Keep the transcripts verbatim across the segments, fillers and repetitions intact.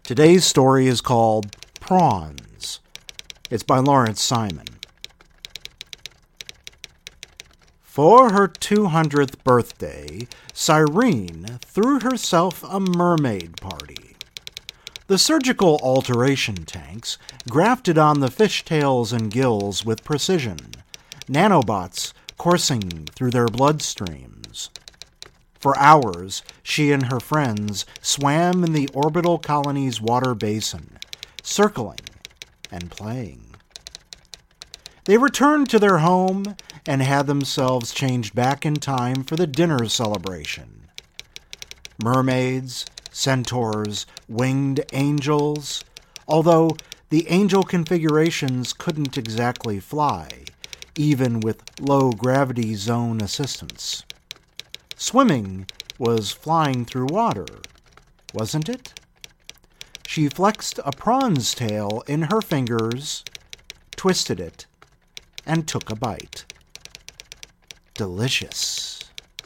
Today's story is called Prawns. It's by Lawrence Simon. For her two hundredth birthday, Cyrene threw herself a mermaid party. The surgical alteration tanks grafted on the fishtails and gills with precision, nanobots coursing through their bloodstreams. For hours, she and her friends swam in the orbital colony's water basin, circling and playing. They returned to their home and had themselves changed back in time for the dinner celebration. Mermaids, centaurs, winged angels, although the angel configurations couldn't exactly fly, even with low-gravity zone assistance. Swimming was flying through water, wasn't it? She flexed a prawn's tail in her fingers, twisted it, and took a bite. Delicious.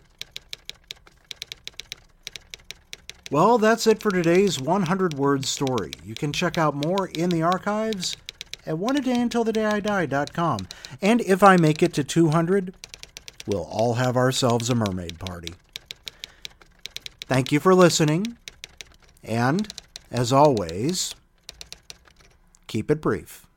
Well, that's it for today's one hundred word story. You can check out more in the archives at one a day until the day I die dot com. And if I make it to two hundred, we'll all have ourselves a mermaid party. Thank you for listening, and, as always, keep it brief.